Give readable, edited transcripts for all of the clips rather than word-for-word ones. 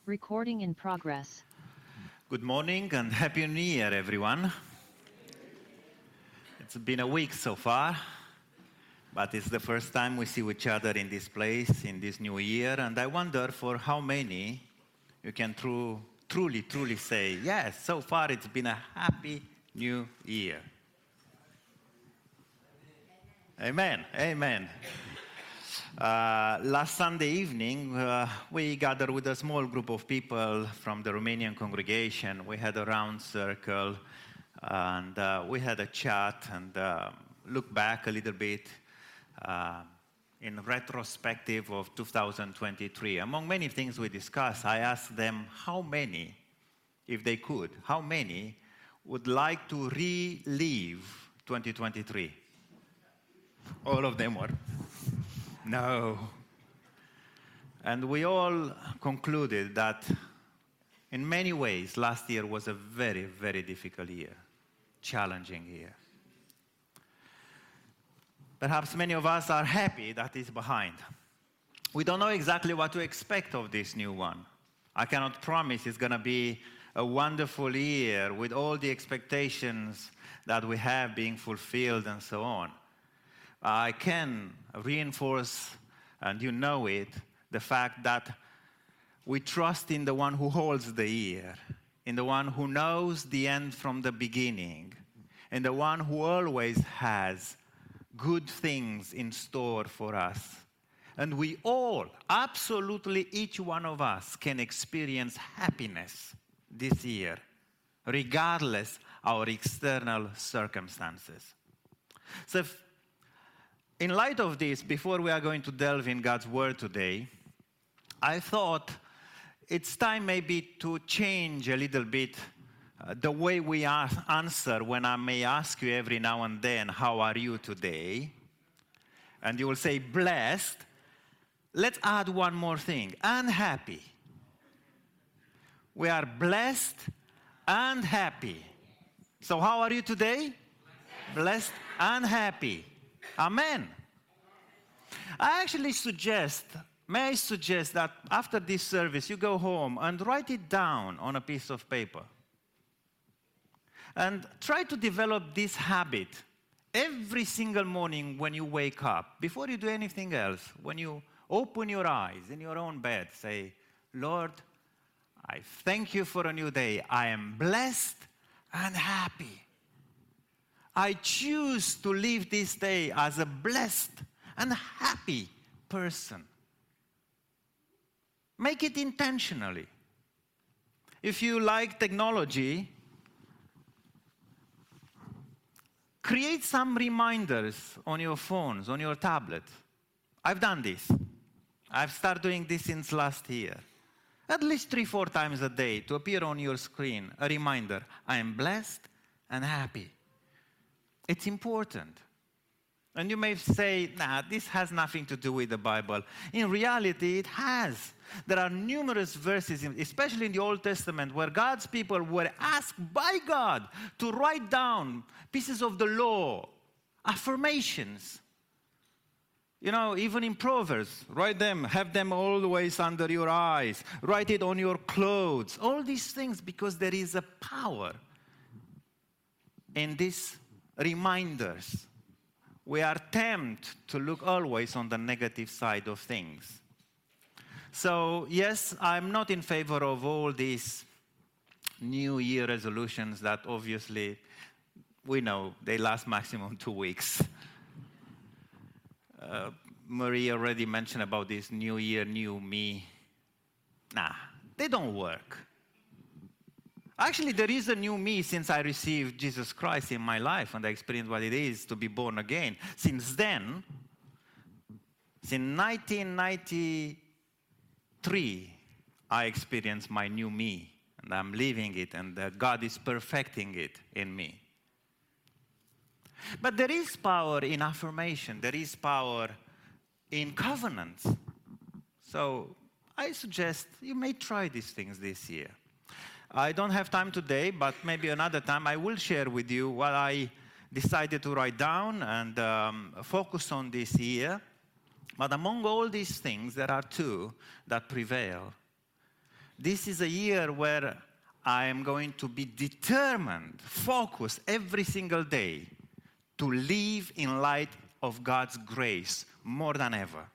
Recording in progress. Good morning and Happy New Year, everyone. It's been a week so far, but it's the first time we see each other in this place in this new year, and I wonder for how many you can truly say, yes, so far it's been a happy new year. Amen, amen. Last Sunday evening, we gathered with a small group of people from the Romanian congregation. We had a round circle, and we had a chat and looked back a little bit in retrospective of 2023. Among many things we discussed, I asked them how many, if they could, how many would like to relive 2023? All of them were. No. And we all concluded that in many ways, last year was a very, very difficult year, challenging year. Perhaps many of us are happy that it's behind. We don't know exactly what to expect of this new one. I cannot promise it's going to be a wonderful year with all the expectations that we have being fulfilled and so on. I can reinforce, and you know it, the fact that we trust in the one who holds the year, in the one who knows the end from the beginning, in the one who always has good things in store for us. And we all, absolutely each one of us, can experience happiness this year, regardless our external circumstances. So in light of this, before we are going to delve in God's Word today, I thought it's time maybe to change a little bit the way we answer when I may ask you every now and then, how are you today? And you will say, blessed. Let's add one more thing, and happy. We are blessed and happy. So how are you today? Blessed and happy. Amen. I actually may I suggest that after this service, you go home and write it down on a piece of paper. And try to develop this habit every single morning when you wake up, before you do anything else, when you open your eyes in your own bed, say, Lord, I thank you for a new day. I am blessed and happy. I choose to live this day as a blessed and happy person. Make it intentionally. If you like technology, create some reminders on your phones, on your tablet. I've done this. I've started doing this since last year. At least 3-4 times a day to appear on your screen, a reminder, I am blessed and happy. It's important. And you may say, this has nothing to do with the Bible. In reality, it has. There are numerous verses, especially in the Old Testament, where God's people were asked by God to write down pieces of the law, affirmations. You know, even in Proverbs, write them, have them always under your eyes, write it on your clothes. All these things, because there is a power in this reminders. We are tempted to look always on the negative side of things. So, yes, I'm not in favor of all these New Year resolutions that obviously we know they last maximum 2 weeks. Marie already mentioned about this New Year, New Me. They don't work. Actually, there is a new me since I received Jesus Christ in my life and I experienced what it is to be born again. Since then, since 1993, I experienced my new me and I'm living it and God is perfecting it in me. But there is power in affirmation. There is power in covenants. So I suggest you may try these things this year. I don't have time today, but maybe another time I will share with you what I decided to write down and focus on this year. But among all these things, there are two that prevail. This is a year where I am going to be determined, focused every single day to live in light of God's grace more than ever.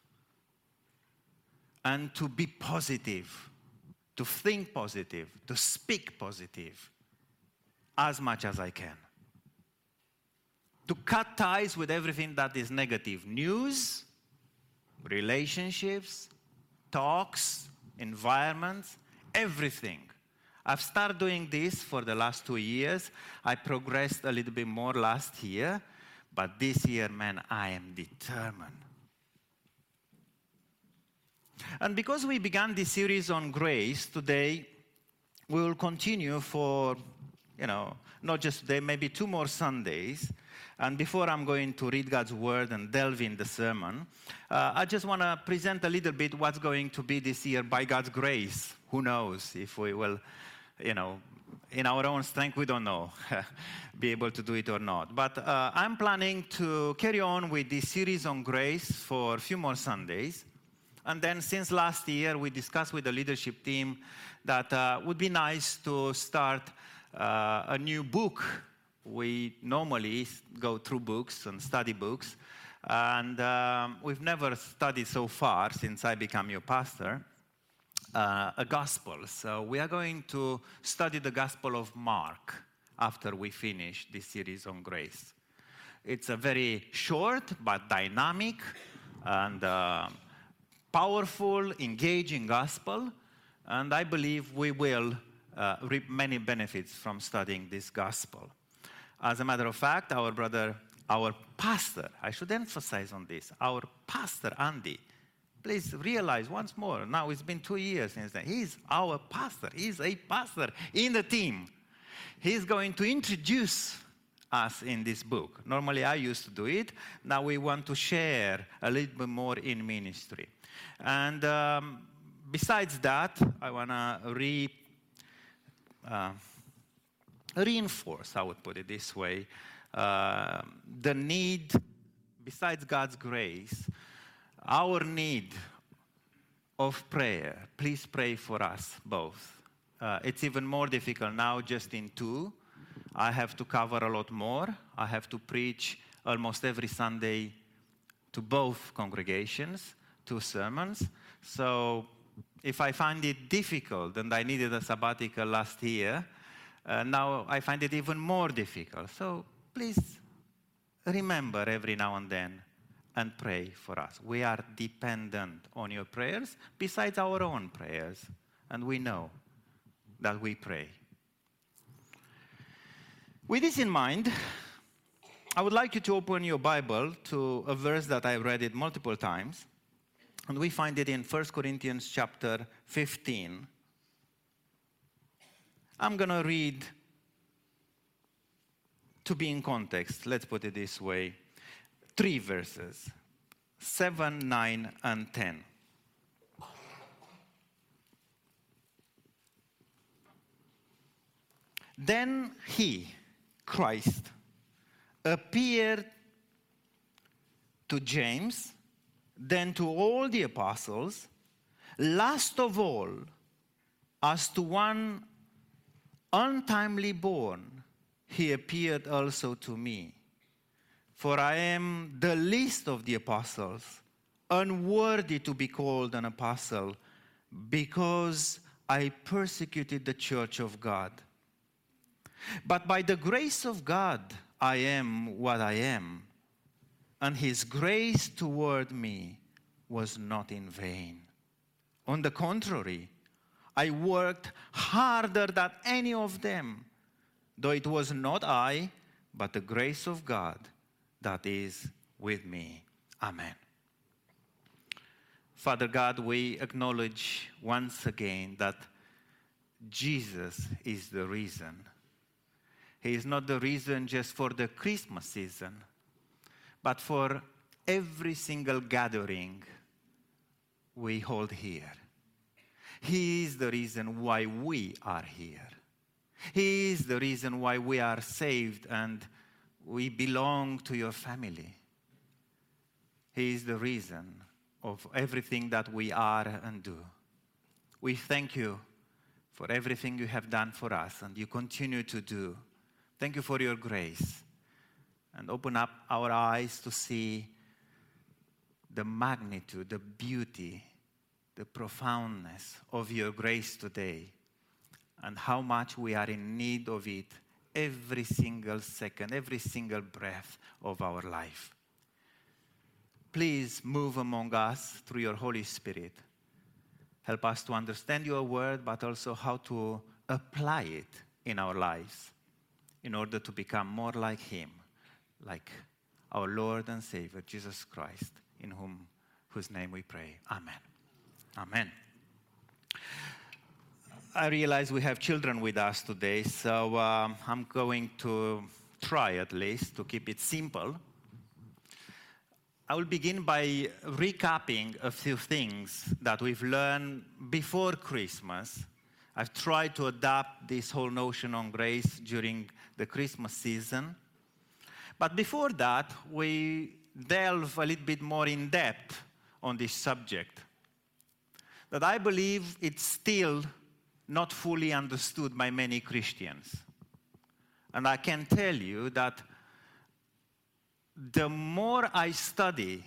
And to be positive, to think positive, to speak positive as much as I can. To cut ties with everything that is negative. News, relationships, talks, environments, everything. I've started doing this for the last 2 years. I progressed a little bit more last year, but this year, man, I am determined. And because we began this series on grace, today we will continue for, not just today, maybe 2 more Sundays. And before I'm going to read God's word and delve in the sermon, I just want to present a little bit what's going to be this year by God's grace. Who knows if we will, in our own strength, we don't know, be able to do it or not. But I'm planning to carry on with this series on grace for a few more Sundays. And then since last year, we discussed with the leadership team that would be nice to start a new book. We normally go through books and study books, and we've never studied so far since I became your pastor, a gospel. So we are going to study the Gospel of Mark after we finish this series on grace. It's a very short but dynamic and powerful, engaging gospel, and I believe we will reap many benefits from studying this gospel. As a matter of fact, our pastor, I should emphasize on this, our pastor, Andy, please realize once more, now it's been 2 years since then, he's our pastor, he's a pastor in the team. He's going to introduce us in this book. Normally I used to do it, now we want to share a little bit more in ministry. And besides that, I want to reinforce, I would put it this way, the need, besides God's grace, our need of prayer. Please pray for us both. It's even more difficult now just in 2. I have to cover a lot more. I have to preach almost every Sunday to both congregations, 2 sermons. So if I find it difficult, and I needed a sabbatical last year, now I find it even more difficult. So please remember every now and then and pray for us. We are dependent on your prayers besides our own prayers. And we know that we pray. With this in mind, I would like you to open your Bible to a verse that I've read it multiple times. And we find it in 1 Corinthians chapter 15. I'm going to read, to be in context, let's put it this way, 3 verses, 7, 9, and 10. Then he, Christ, appeared to James, then to all the apostles, last of all, as to one untimely born, he appeared also to me. For I am the least of the apostles, unworthy to be called an apostle, because I persecuted the church of God. But by the grace of God, I am what I am, and his grace toward me was not in vain. On the contrary, I worked harder than any of them, though it was not I, but the grace of God that is with me. Amen. Father God, we acknowledge once again that Jesus is the reason. He is not the reason just for the Christmas season, but for every single gathering we hold here. He is the reason why we are here. He is the reason why we are saved and we belong to your family. He is the reason of everything that we are and do. we thank you for everything you have done for us and you continue to do. Thank you for your grace. And open up our eyes to see the magnitude, the beauty, the profoundness of your grace today, and how much we are in need of it every single second, every single breath of our life. Please move among us through your Holy Spirit. Help us to understand your word, but also how to apply it in our lives in order to become more like him, like our Lord and Savior, Jesus Christ, in whose name we pray. Amen. Amen. I realize we have children with us today, so I'm going to try at least to keep it simple. I will begin by recapping a few things that we've learned before Christmas. I've tried to adapt this whole notion on grace during the Christmas season. But before that, we delve a little bit more in depth on this subject, that I believe it's still not fully understood by many Christians. And I can tell you that the more I study,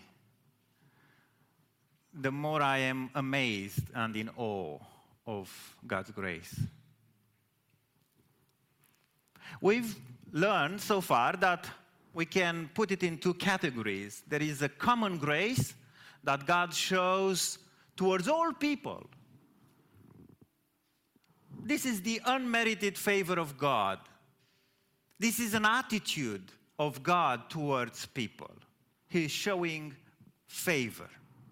the more I am amazed and in awe of God's grace. We've learned so far that we can put it in two categories. There is a common grace that God shows towards all people. This is the unmerited favor of God. This is an attitude of God towards people. He is showing favor.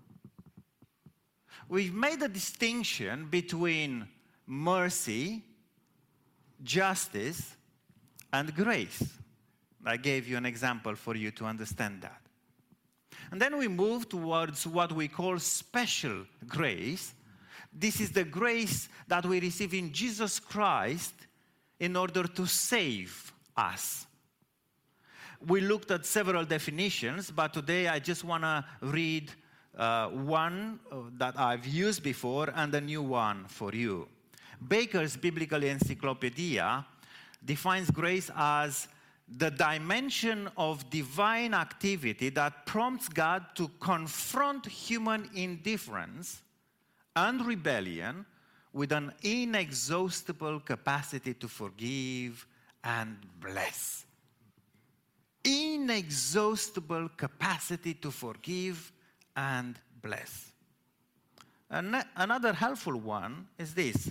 We've made a distinction between mercy, justice, and grace. I gave you an example for you to understand that. And then we move towards what we call special grace. This is the grace that we receive in Jesus Christ in order to save us. We looked at several definitions, but today I just want to read one that I've used before and a new one for you. Baker's Biblical Encyclopedia defines grace as the dimension of divine activity that prompts God to confront human indifference and rebellion with an inexhaustible capacity to forgive and bless. Inexhaustible capacity to forgive and bless. Another helpful one is this.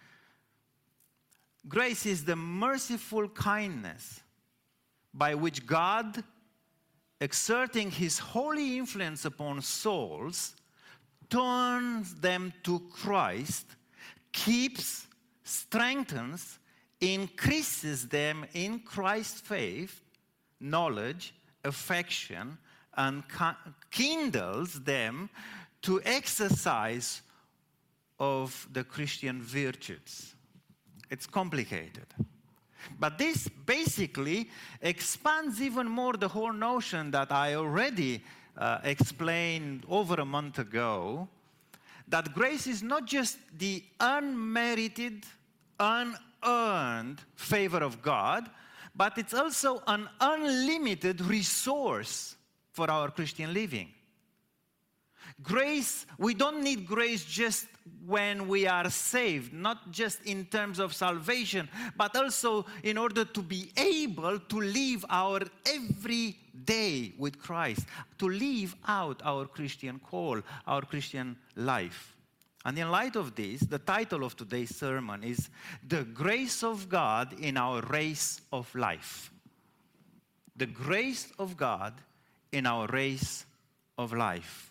Grace is the merciful kindness by which God, exerting his holy influence upon souls, turns them to Christ, keeps, strengthens, increases them in Christ's faith, knowledge, affection, and kindles them to exercise of the Christian virtues. It's complicated. But this basically expands even more the whole notion that I already explained over a month ago, that grace is not just the unmerited, unearned favor of God, but it's also an unlimited resource for our Christian living. Grace, we don't need grace just when we are saved, not just in terms of salvation, but also in order to be able to live our every day with Christ, to live out our Christian call, our Christian life. And in light of this, the title of today's sermon is The Grace of God in Our Race of Life. The grace of God in our race of life.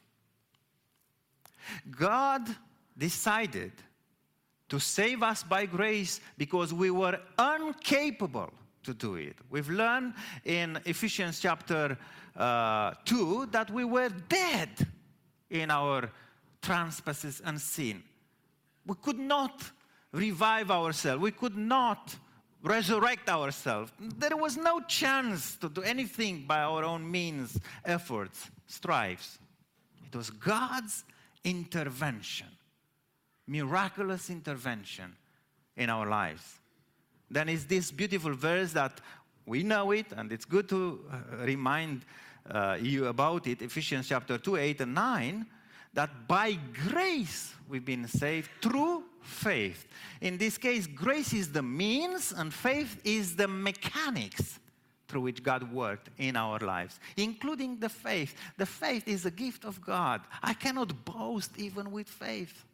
God decided to save us by grace because we were incapable to do it. We've learned in Ephesians chapter 2 that we were dead in our trespasses and sin. We could not revive ourselves. We could not resurrect ourselves. There was no chance to do anything by our own means, efforts, strives. It was God's intervention miraculous intervention in our lives. Then is this beautiful verse that we know it, and it's good to remind you about it, Ephesians chapter 2, 8 and 9, that by grace we've been saved through faith. In this case, grace is the means and faith is the mechanics through which God worked in our lives, including the faith. The faith is a gift of God. I cannot boast even with faith.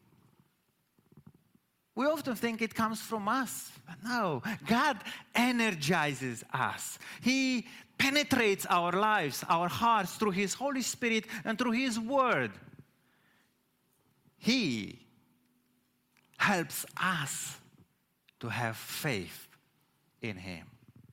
We often think it comes from us. But no, God energizes us. He penetrates our lives, our hearts through His Holy Spirit and through His Word. He helps us to have faith in Him.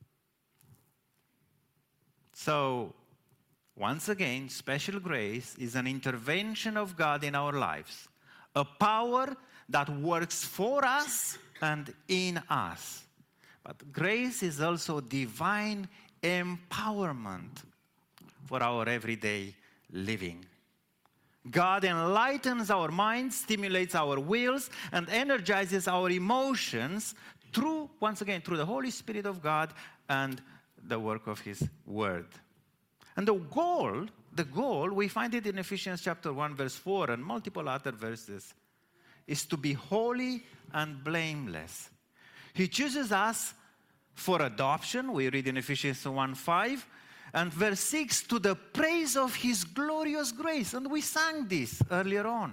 So, once again, special grace is an intervention of God in our lives, a power that works for us and in us. But grace is also divine empowerment for our everyday living. God enlightens our minds, stimulates our wills, and energizes our emotions through, once again, through the Holy Spirit of God and the work of His Word. And the goal, we find it in Ephesians chapter 1, verse 4, and multiple other verses, is to be holy and blameless. He chooses us for adoption, we read in Ephesians 1, 5, and verse 6, to the praise of His glorious grace. And we sang this earlier on.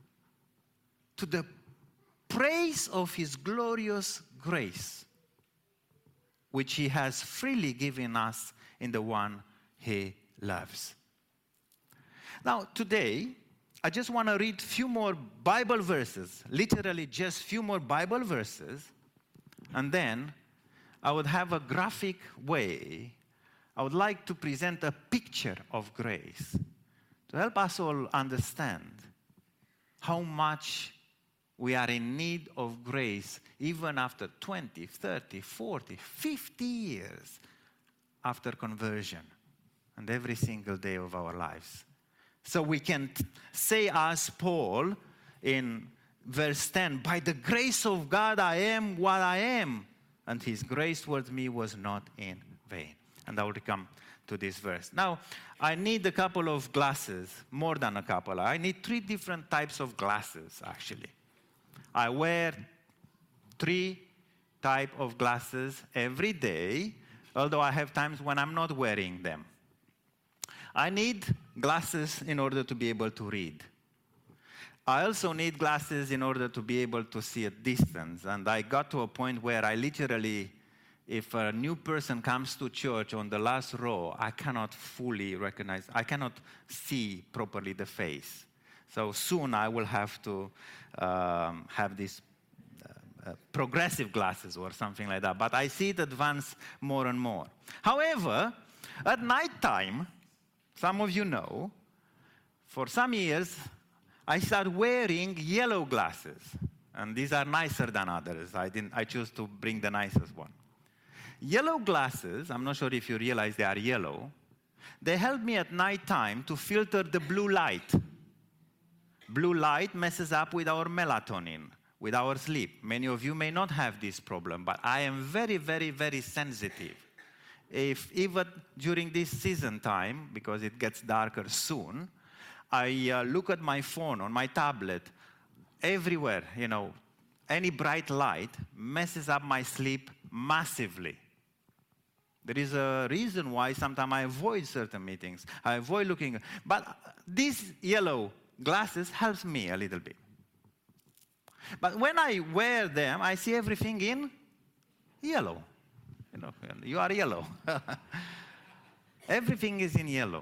To the praise of His glorious grace, which He has freely given us in the one He loves. Now, today, I just want to read a few more Bible verses, literally just few more Bible verses, and then I would have a graphic way. I would like to present a picture of grace to help us all understand how much we are in need of grace even after 20, 30, 40, 50 years after conversion and every single day of our lives. So we can say as Paul in verse 10, by the grace of God I am what I am, and His grace towards me was not in vain. And I will come to this verse. Now, I need a couple of glasses, more than a couple. I need 3 different types of glasses, actually. I wear 3 types of glasses every day, although I have times when I'm not wearing them. I need glasses in order to be able to read. I also need glasses in order to be able to see at distance. And I got to a point where I literally, if a new person comes to church on the last row, I cannot fully recognize, I cannot see properly the face. So soon I will have to have these progressive glasses or something like that. But I see it advance more and more. However, at night time, some of you know, for some years, I started wearing yellow glasses. And these are nicer than others. I choose to bring the nicest one. Yellow glasses, I'm not sure if you realize they are yellow, they help me at night time to filter the blue light. Blue light messes up with our melatonin, with our sleep. Many of you may not have this problem, but I am very, very, very sensitive. If even during this season time, because it gets darker soon, I look at my phone, on my tablet, everywhere, any bright light messes up my sleep massively. There is a reason why sometimes I avoid certain meetings. I avoid looking. But these yellow glasses helps me a little bit. But when I wear them, I see everything in yellow. You are yellow. Everything is in yellow.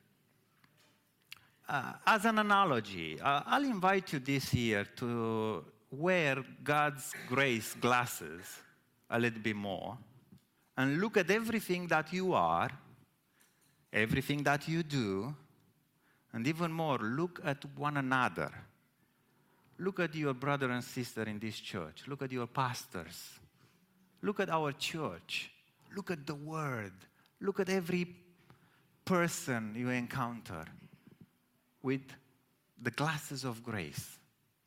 As an analogy, I'll invite you this year to wear God's grace glasses a little bit more and look at everything that you are, everything that you do, and even more, look at one another. Look at your brother and sister in this church. Look at your pastors. Look at our church. Look at the Word. Look at every person you encounter with the glasses of grace.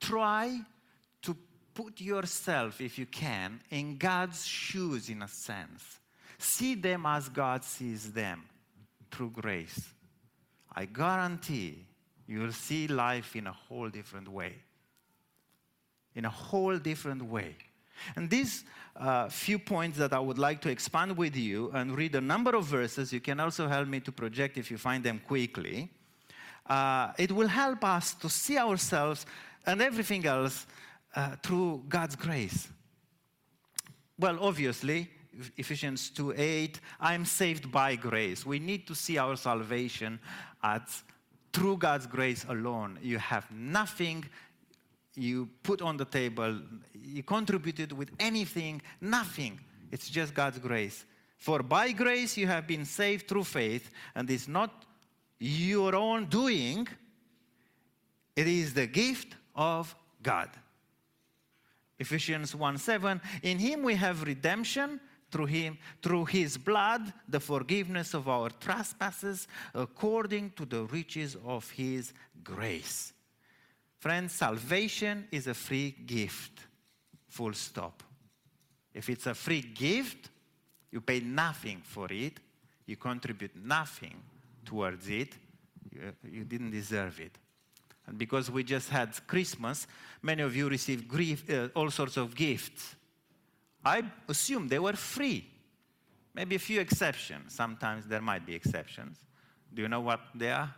try to put yourself, if you can, in God's shoes in a sense. See them as God sees them, through grace. I guarantee you'll see life in a whole different way. In a whole different way. And these few points that I would like to expand with you and read a number of verses. You can also help me to project if you find them quickly. It will help us to see ourselves and everything else through God's grace. Well, obviously, Ephesians 2:8, I am saved by grace. We need to see our salvation as through God's grace alone. You have nothing you put on the table, you contributed with anything, nothing. It's just God's grace. For by grace you have been saved through faith, and it's not your own doing, it is the gift of God. Ephesians 1:7, in him we have redemption, through his blood, the forgiveness of our trespasses, according to the riches of his grace. Friends, salvation is a free gift. Full stop. If it's a free gift, you pay nothing for it, you contribute nothing towards it, you didn't deserve it. And because we just had Christmas, many of you received all sorts of gifts. I assume they were free. Maybe a few exceptions. Sometimes there might be exceptions. Do you know what they are?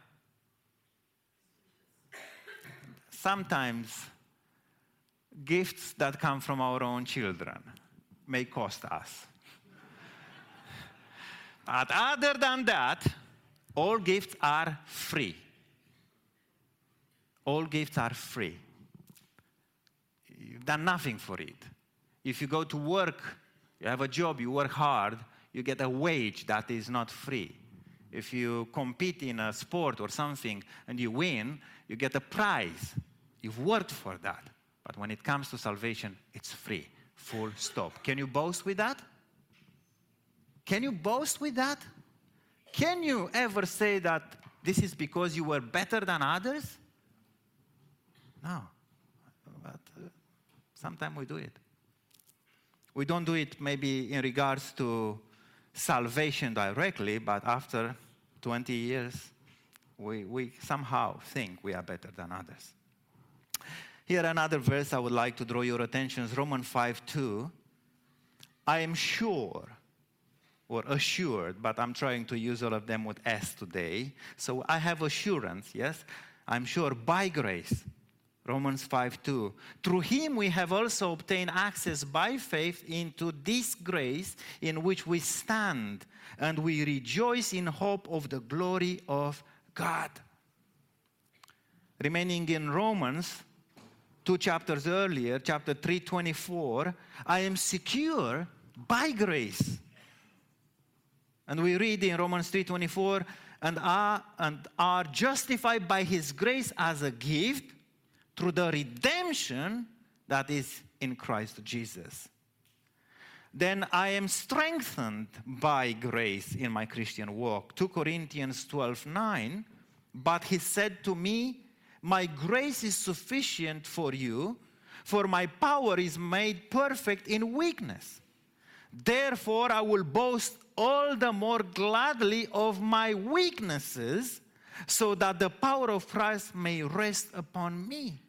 Sometimes gifts that come from our own children may cost us. But other than that, all gifts are free. All gifts are free. You've done nothing for it. If you go to work, you have a job, you work hard, you get a wage that is not free. If you compete in a sport or something and you win, you get a prize. You've worked for that. But when it comes to salvation, it's free. Full stop. Can you boast with that? Can you boast with that? Can you ever say that this is because you were better than others? No. But sometimes we do it. We don't do it maybe in regards to salvation directly, but after 20 years, we somehow think we are better than others. Here another verse I would like to draw your attention is Romans 5:2. I am sure, or assured, but I'm trying to use all of them with S today. So I have assurance, yes? I'm sure by grace. Romans 5:2. Through him we have also obtained access by faith into this grace in which we stand, and we rejoice in hope of the glory of God. Remaining in Romans, 2 chapters earlier, chapter 3:24, I am secure by grace. And we read in Romans 3:24, and are justified by his grace as a gift through the redemption that is in Christ Jesus. Then I am strengthened by grace in my Christian walk. 2 Corinthians 12:9, but he said to me, my grace is sufficient for you, for my power is made perfect in weakness. Therefore I will boast all the more gladly of my weaknesses, so that the power of Christ may rest upon me.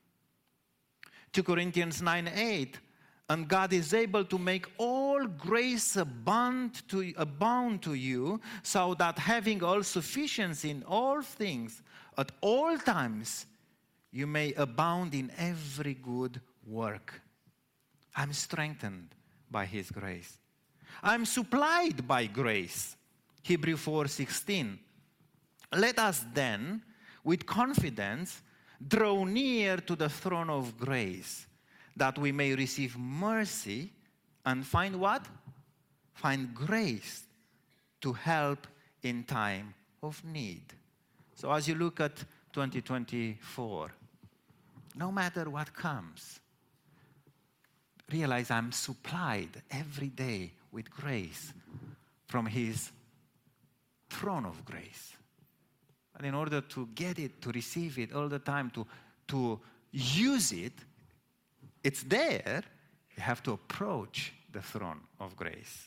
2 Corinthians 9:8, and God is able to make all grace abound to you, so that having all sufficiency in all things, at all times, you may abound in every good work. I'm strengthened by his grace. I'm supplied by grace. Hebrews 4:16. Let us then, with confidence, draw near to the throne of grace, that we may receive mercy and find what? Find grace to help in time of need. So as you look at 2024, no matter what comes, realize I'm supplied every day with grace from his throne of grace. And in order to get it, to receive it all the time, to use it, it's there. You have to approach the throne of grace.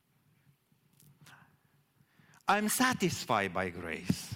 I'm satisfied by grace.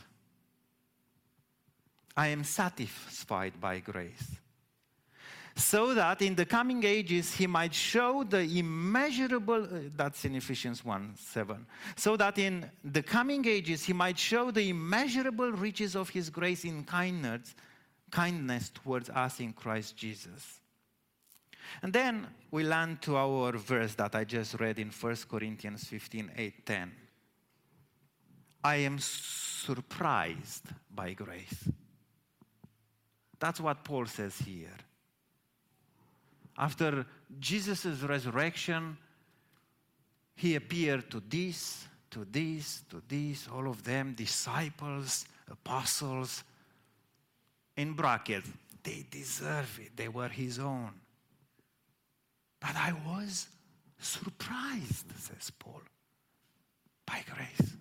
I am satisfied by grace. So that in the coming ages he might show the immeasurable, that's in Ephesians 1:7. So that in the coming ages he might show the immeasurable riches of his grace in kindness towards us in Christ Jesus. And then we land to our verse that I just read in 1 Corinthians 15:8-10. I am surprised by grace. That's what Paul says here. After Jesus' resurrection, he appeared to these, all of them, disciples, apostles. In brackets, they deserve it. They were his own. But I was surprised, says Paul, by grace.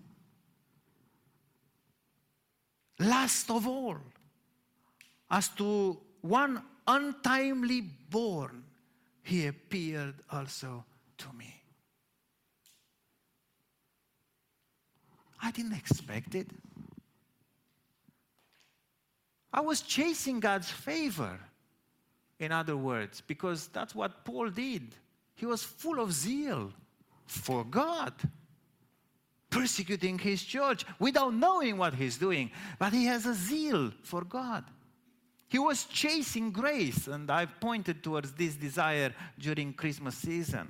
Last of all, as to one untimely born, he appeared also to me. I didn't expect it. I was chasing God's favor, in other words, because that's what Paul did. He was full of zeal for God, persecuting his church without knowing what he's doing. But he has a zeal for God. He was chasing grace, and I've pointed towards this desire during Christmas season.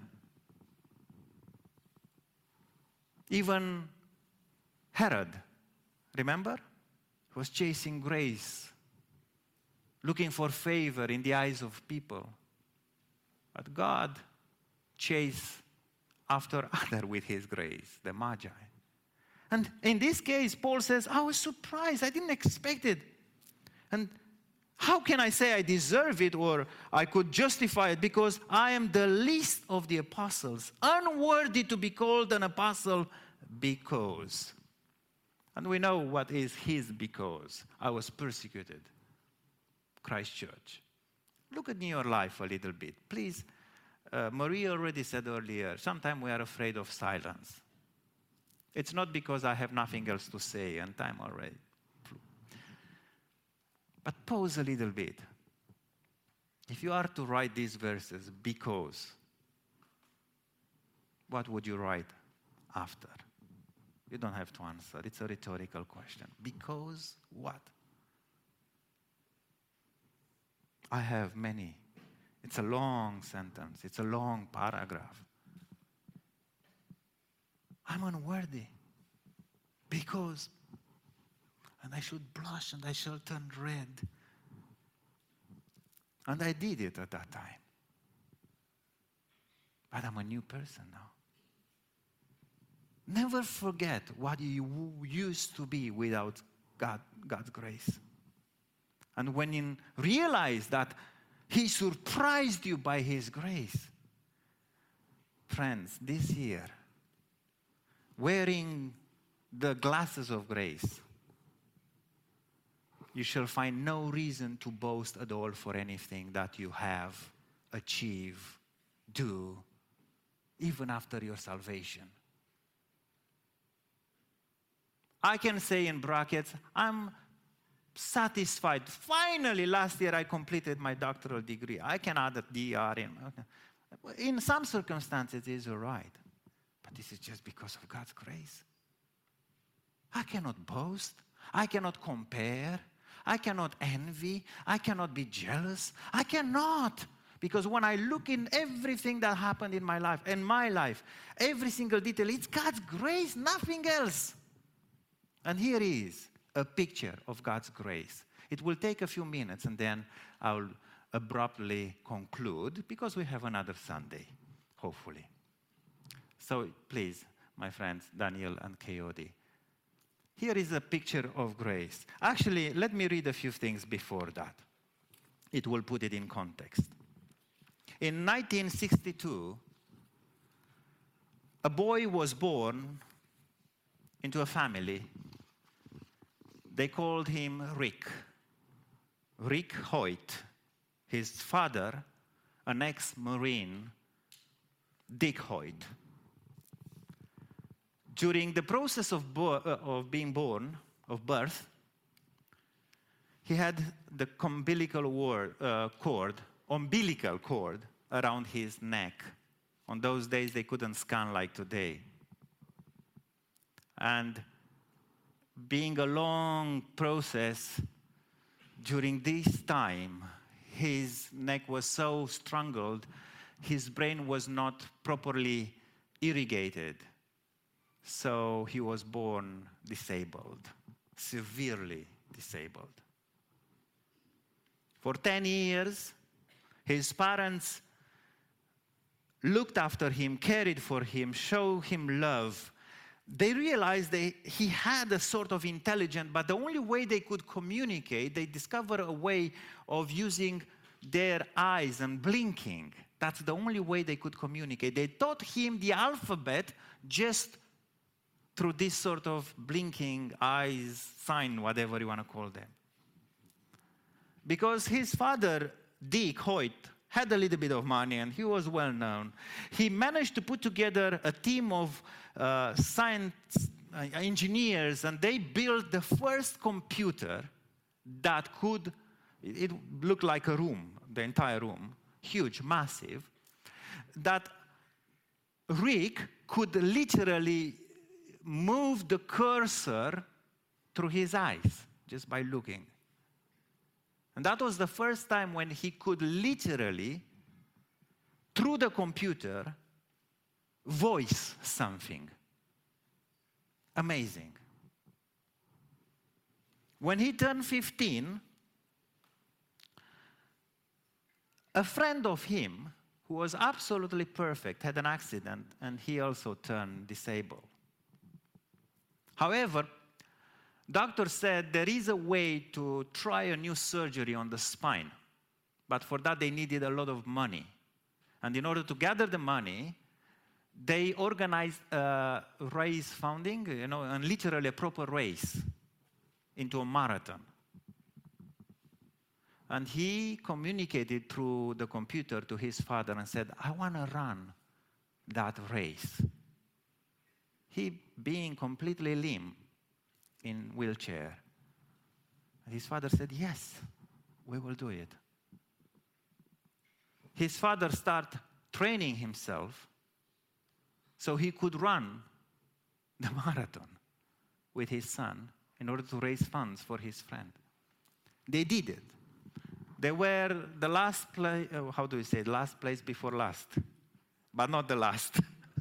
Even Herod, remember? He was chasing grace, looking for favor in the eyes of people. But God chased after other with his grace, the Magi. And in this case, Paul says, I was surprised. I didn't expect it. And how can I say I deserve it or I could justify it? Because I am the least of the apostles, unworthy to be called an apostle because. And we know what is his because. I was persecuted. Christ Church. Look at your life a little bit. Please, Maria already said earlier, sometimes we are afraid of silence. It's not because I have nothing else to say and time already. But pause a little bit. If you are to write these verses, because, what would you write after? You don't have to answer. It's a rhetorical question. Because what? I have many. It's a long sentence. It's a long paragraph. I'm unworthy. Because, and I should blush and I shall turn red. And I did it at that time. But I'm a new person now. Never forget what you used to be without God's grace. And when you realize that he surprised you by his grace, friends, this year, wearing the glasses of grace, you shall find no reason to boast at all for anything that you have, achieve, do, even after your salvation. I can say in brackets, I'm satisfied. Finally, last year I completed my doctoral degree. I can add a DR in. In some circumstances, it is all right. But this is just because of God's grace. I cannot boast. I cannot compare. I cannot envy. I cannot be jealous. I cannot. Because when I look in everything that happened in my life, every single detail, it's God's grace, nothing else. And here is a picture of God's grace. It will take a few minutes and then I'll abruptly conclude because we have another Sunday, hopefully. So please, my friends, Daniel and Kayode, here is a picture of grace. Actually, let me read a few things before that. It will put it in context. In 1962, a boy was born into a family. They called him Rick Hoyt. his father, an ex-Marine, Dick Hoyt. During the process of being born, of birth, he had the umbilical cord around his neck. On those days, they couldn't scan like today. And being a long process, during this time, his neck was so strangled, his brain was not properly irrigated. So he was born disabled, severely disabled. For 10 years, his parents looked after him, cared for him, showed him love. They realized he had a sort of intelligence, but the only way they could communicate, they discovered a way of using their eyes and blinking. That's the only way they could communicate. They taught him the alphabet just through this sort of blinking eyes, sign, whatever you want to call them. Because his father, Dick Hoyt, had a little bit of money and he was well known. He managed to put together a team of science engineers, and they built the first computer that could, it looked like a room, the entire room, huge, massive, that Rick could literally move the cursor through his eyes just by looking. And that was the first time when he could literally, through the computer, voice something. Amazing. When he turned 15, a friend of him, who was absolutely perfect, had an accident, and he also turned disabled. However, doctor said there is a way to try a new surgery on the spine, but for that they needed a lot of money. And in order to gather the money, they organized a race funding, and literally a proper race into a marathon. And he communicated through the computer to his father and said, I want to run that race. He being completely lame, in wheelchair. And his father said, yes, we will do it. His father started training himself so he could run the marathon with his son in order to raise funds for his friend. They did it. They were the last place, last place before last, but not the last.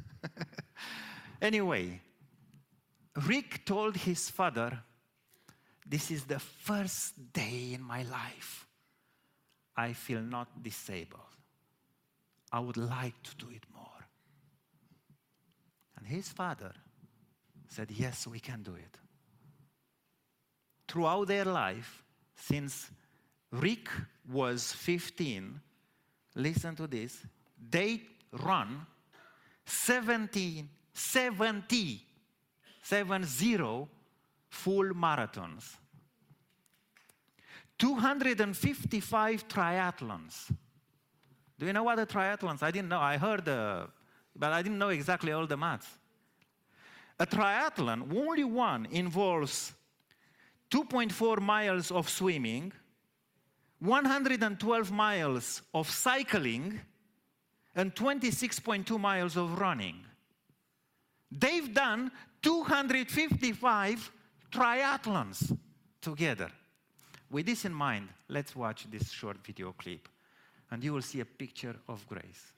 Anyway, Rick told his father, this is the first day in my life I feel not disabled. I would like to do it more. And his father said, yes, we can do it. Throughout their life, since Rick was 15, listen to this, they run 70 full marathons, 255 triathlons. Do you know what are triathlons? I didn't know. I heard, but I didn't know exactly all the maths. A triathlon, only one, involves 2.4 miles of swimming, 112 miles of cycling, and 26.2 miles of running. They've done 255 triathlons together. With this in mind, let's watch this short video clip, and you will see a picture of Grace.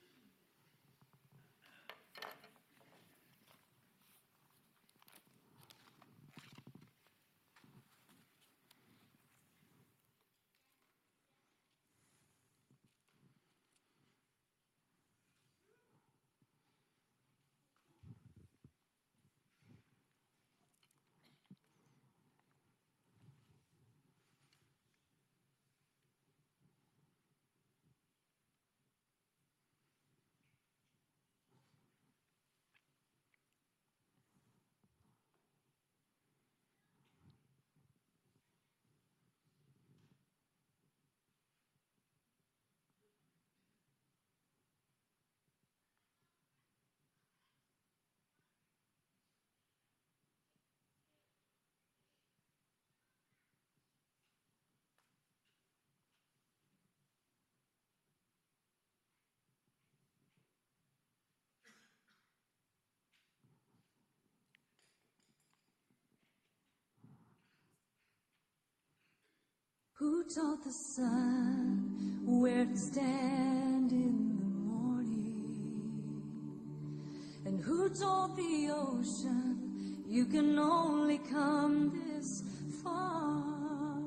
Who taught the sun where to stand in the morning? And who told the ocean you can only come this far?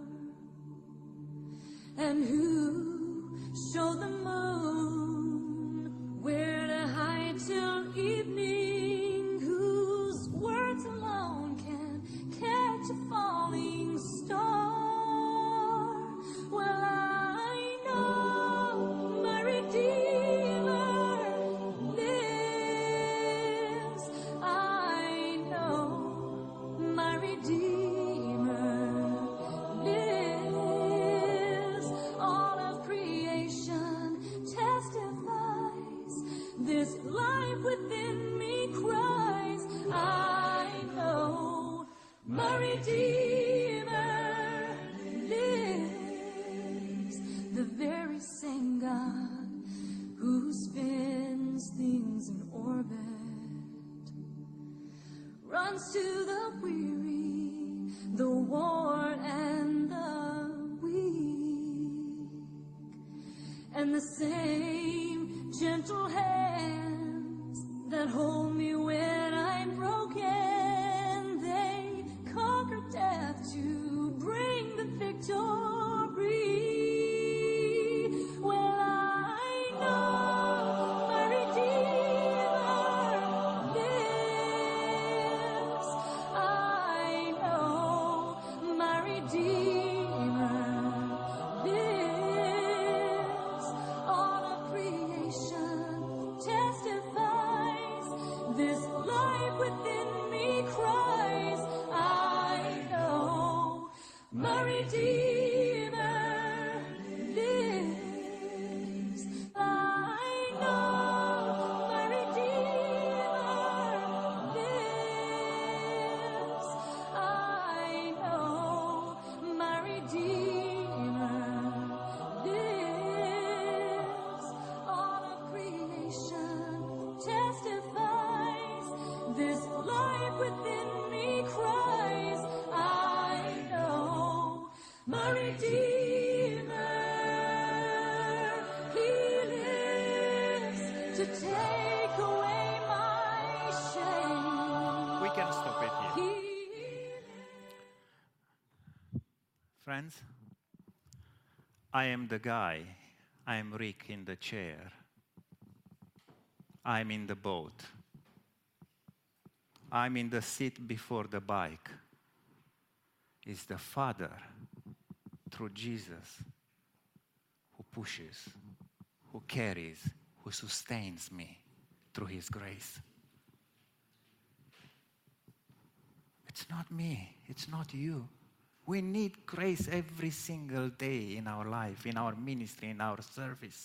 And who showed the moon where to hide till evening? Whose words alone can catch a falling star? Well, I know my Redeemer lives. I know my Redeemer lives. All of creation testifies. This life within me cries. I know my Redeemer lives. The very same God who spins things in orbit runs to the weary, the worn, and the weak. And the same gentle hands that hold me when I'm broken, they conquer death to bring the victory. Well, I know my Redeemer lives. I know my Redeemer lives. All of creation testifies. This life within me cries. I know my Redeemer lives. I know my Redeemer lives. I know my Redeemer lives. All of creation testifies. This life within me cries. I know my Redeemer. He lives to take away my shame. We can stop it here. He Friends, I am the guy. I am Rick in the chair. I'm in the boat. I'm in the seat before the bike. It's the Father, through Jesus, who pushes, who carries, who sustains me through His grace. It's not me. It's not you. We need grace every single day in our life, in our ministry, in our service.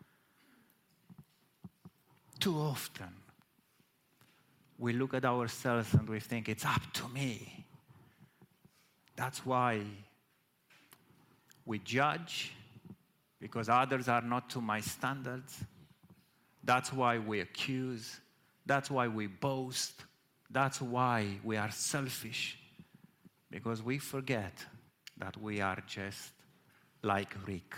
Too often, we look at ourselves and we think it's up to me. That's why we judge, because others are not to my standards. That's why we accuse. That's why we boast. That's why we are selfish. Because we forget that we are just like Rick.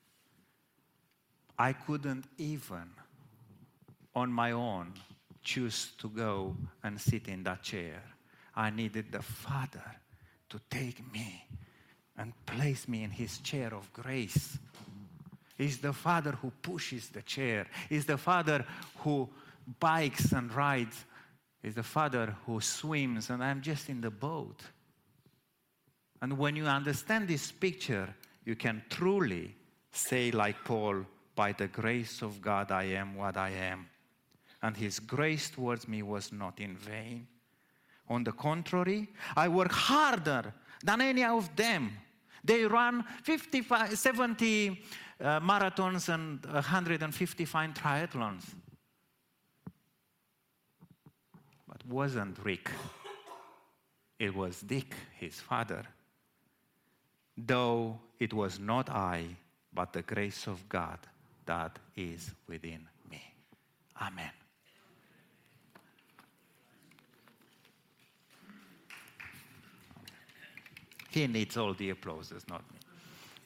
I couldn't even, on my own, choose to go and sit in that chair. I needed the Father to take me and place me in His chair of grace. He's the Father who pushes the chair. He's the Father who bikes and rides. He's the Father who swims, and I'm just in the boat. And when you understand this picture, you can truly say like Paul, by the grace of God I am what I am. And His grace towards me was not in vain. On the contrary, I work harder than any of them. They run 70 marathons and 155 triathlons. But it wasn't Rick. It was Dick, his father. Though it was not I, but the grace of God that is within me. Amen. He needs all the applauses, not me.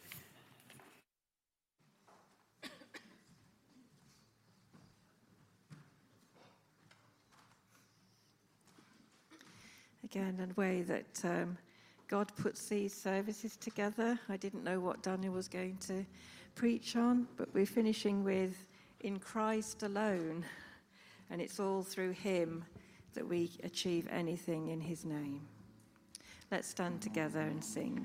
again, a way that God puts these services together. I didn't know what Daniel was going to preach on, but we're finishing with In Christ Alone, and it's all through him that we achieve anything in his name. Let's stand together and sing.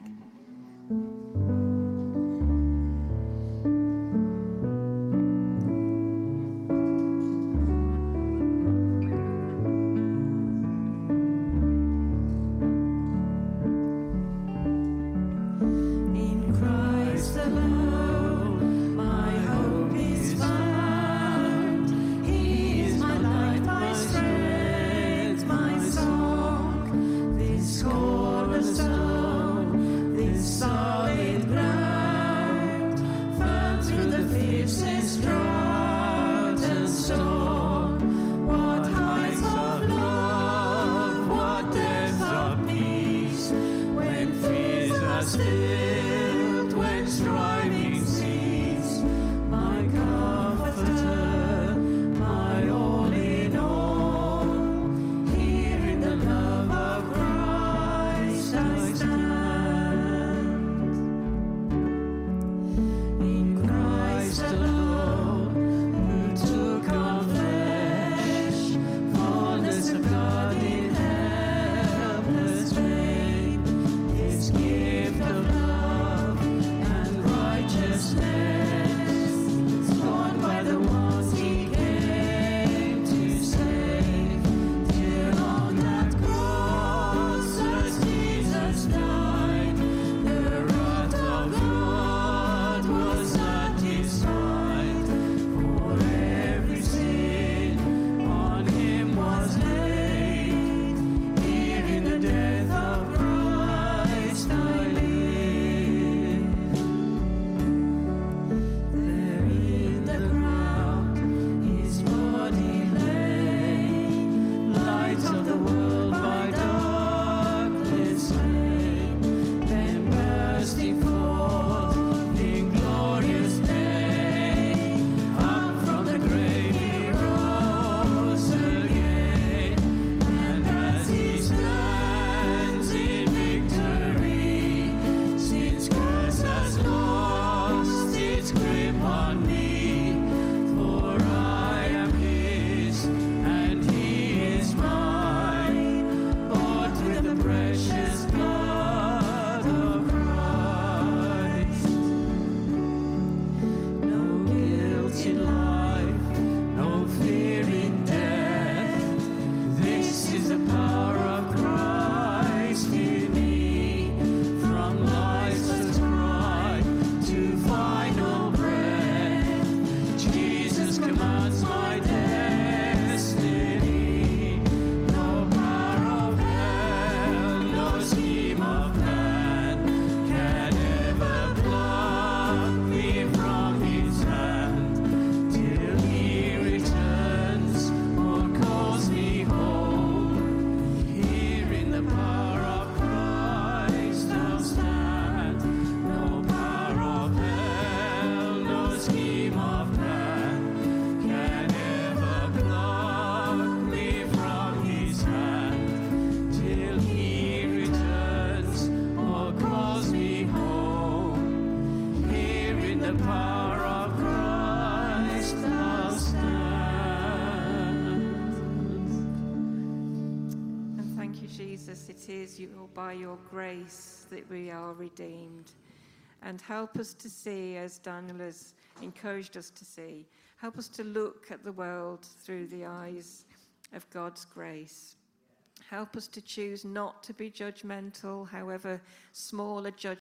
It is by your grace that we are redeemed. And help us to see, as Daniel has encouraged us to see, help us to look at the world through the eyes of God's grace. Help us to choose not to be judgmental, however small a judgment